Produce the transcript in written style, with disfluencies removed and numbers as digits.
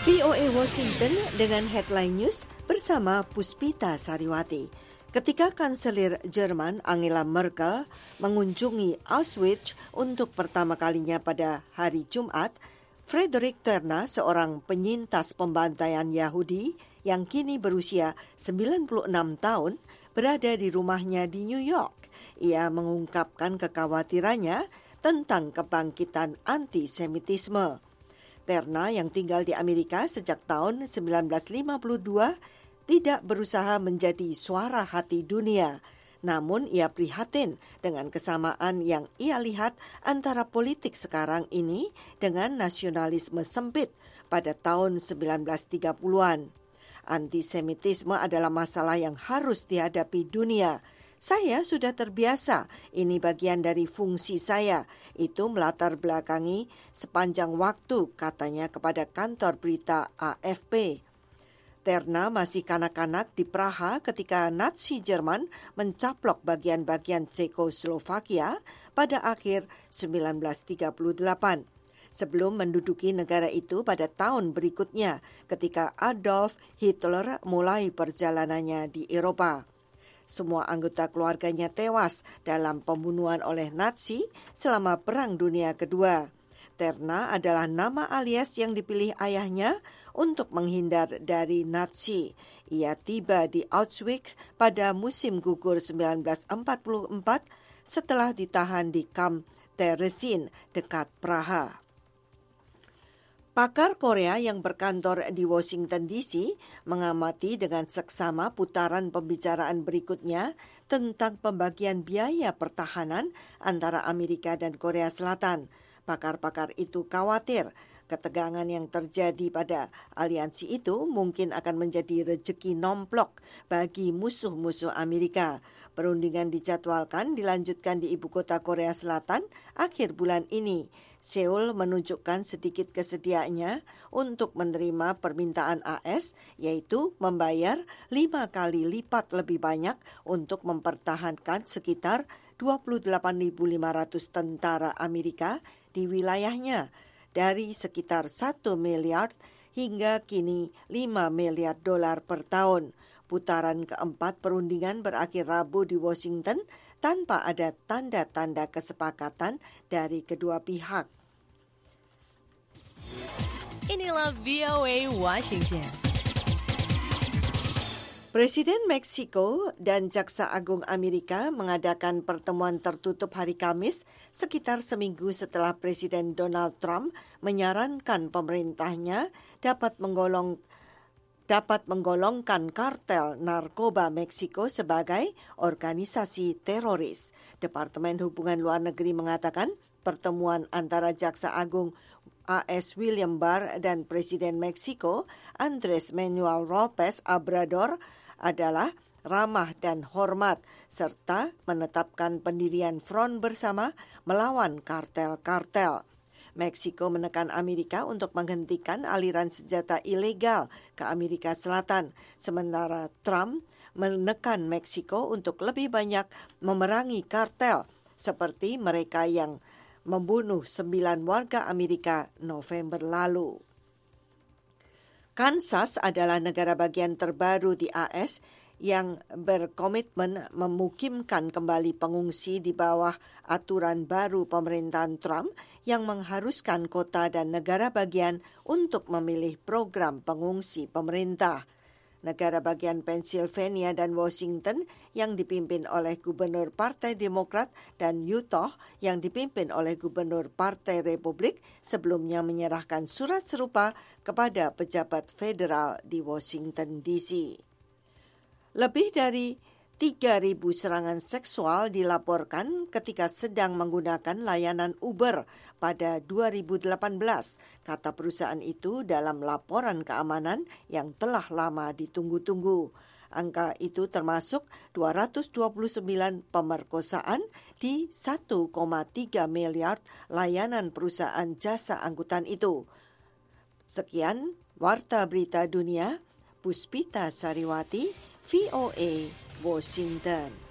VOA Washington dengan headline news bersama Puspita Sariwati. Ketika Kanselir Jerman Angela Merkel mengunjungi Auschwitz untuk pertama kalinya pada hari Jumat, Friedrich Terna, seorang penyintas pembantaian Yahudi yang kini berusia 96 tahun, berada di rumahnya di New York. Ia mengungkapkan kekhawatirannya tentang kebangkitan antisemitisme. Terna yang tinggal di Amerika sejak tahun 1952 tidak berusaha menjadi suara hati dunia. Namun ia prihatin dengan kesamaan yang ia lihat antara politik sekarang ini dengan nasionalisme sempit pada tahun 1930-an. Antisemitisme adalah masalah yang harus dihadapi dunia. Saya sudah terbiasa, ini bagian dari fungsi saya. Itu melatar belakangi sepanjang waktu, katanya kepada kantor berita AFP. Terna masih kanak-kanak di Praha ketika Nazi Jerman mencaplok bagian-bagian Cekoslovakia pada akhir 1938. Sebelum menduduki negara itu pada tahun berikutnya ketika Adolf Hitler mulai perjalanannya di Eropa. Semua anggota keluarganya tewas dalam pembunuhan oleh Nazi selama Perang Dunia Kedua. Terna adalah nama alias yang dipilih ayahnya untuk menghindar dari Nazi. Ia tiba di Auschwitz pada musim gugur 1944 setelah ditahan di kamp Terezin dekat Praha. Pakar Korea yang berkantor di Washington DC mengamati dengan seksama putaran pembicaraan berikutnya tentang pembagian biaya pertahanan antara Amerika dan Korea Selatan. Pakar-pakar itu khawatir ketegangan yang terjadi pada aliansi itu mungkin akan menjadi rejeki nomplok bagi musuh-musuh Amerika. Perundingan dijadwalkan dilanjutkan di ibu kota Korea Selatan akhir bulan ini. Seoul menunjukkan sedikit kesediaannya untuk menerima permintaan AS, yaitu membayar 5 kali lipat lebih banyak untuk mempertahankan sekitar 28.500 tentara Amerika di wilayahnya, dari sekitar 1 miliar hingga kini 5 miliar dolar per tahun. Putaran keempat perundingan berakhir Rabu di Washington tanpa ada tanda-tanda kesepakatan dari kedua pihak. Inilah VOA Washington. Presiden Meksiko dan Jaksa Agung Amerika mengadakan pertemuan tertutup hari Kamis sekitar seminggu setelah Presiden Donald Trump menyarankan pemerintahnya dapat menggolongkan kartel narkoba Meksiko sebagai organisasi teroris. Departemen Hubungan Luar Negeri mengatakan pertemuan antara Jaksa Agung AS William Barr dan Presiden Meksiko Andrés Manuel López Obrador adalah ramah dan hormat, serta menetapkan pendirian front bersama melawan kartel-kartel. Meksiko menekan Amerika untuk menghentikan aliran senjata ilegal ke Amerika Selatan, sementara Trump menekan Meksiko untuk lebih banyak memerangi kartel, seperti mereka yang membunuh 9 warga Amerika November lalu. Kansas adalah negara bagian terbaru di AS yang berkomitmen memukimkan kembali pengungsi di bawah aturan baru pemerintahan Trump yang mengharuskan kota dan negara bagian untuk memilih program pengungsi pemerintah. Negara bagian Pennsylvania dan Washington yang dipimpin oleh Gubernur Partai Demokrat dan Utah yang dipimpin oleh Gubernur Partai Republik sebelumnya menyerahkan surat serupa kepada pejabat federal di Washington DC. Lebih dari 3.000 serangan seksual dilaporkan ketika sedang menggunakan layanan Uber pada 2018, kata perusahaan itu dalam laporan keamanan yang telah lama ditunggu-tunggu. Angka itu termasuk 229 pemerkosaan di 1,3 miliar layanan perusahaan jasa angkutan itu. Sekian Warta Berita Dunia, Puspita Sariwati, VOA Washington.